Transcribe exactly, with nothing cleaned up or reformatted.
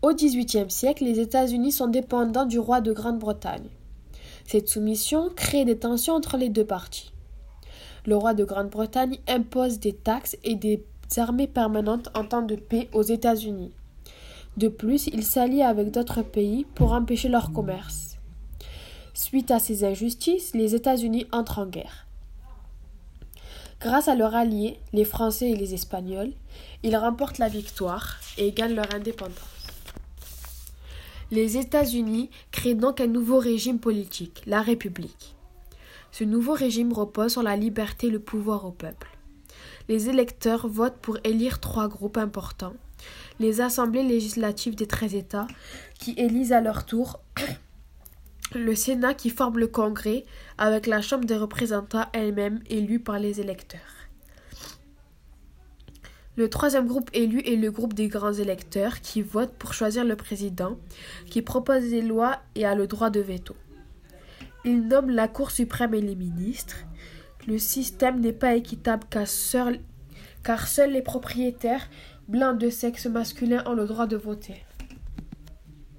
Au dix-huitième siècle, les États-Unis sont dépendants du roi de Grande-Bretagne. Cette soumission crée des tensions entre les deux parties. Le roi de Grande-Bretagne impose des taxes et des armées permanentes en temps de paix aux États-Unis. De plus, il s'allie avec d'autres pays pour empêcher leur commerce. Suite à ces injustices, les États-Unis entrent en guerre. Grâce à leurs alliés, les Français et les Espagnols, ils remportent la victoire et gagnent leur indépendance. Les États-Unis créent donc un nouveau régime politique, la République. Ce nouveau régime repose sur la liberté et le pouvoir au peuple. Les électeurs votent pour élire trois groupes importants, les assemblées législatives des treize États, qui élisent à leur tour le Sénat qui forme le Congrès, avec la Chambre des représentants elle-même élue par les électeurs. Le troisième groupe élu est le groupe des grands électeurs qui votent pour choisir le président, qui propose des lois et a le droit de veto. Il nomme la Cour suprême et les ministres. Le système n'est pas équitable car seuls, car seuls les propriétaires blancs de sexe masculin ont le droit de voter.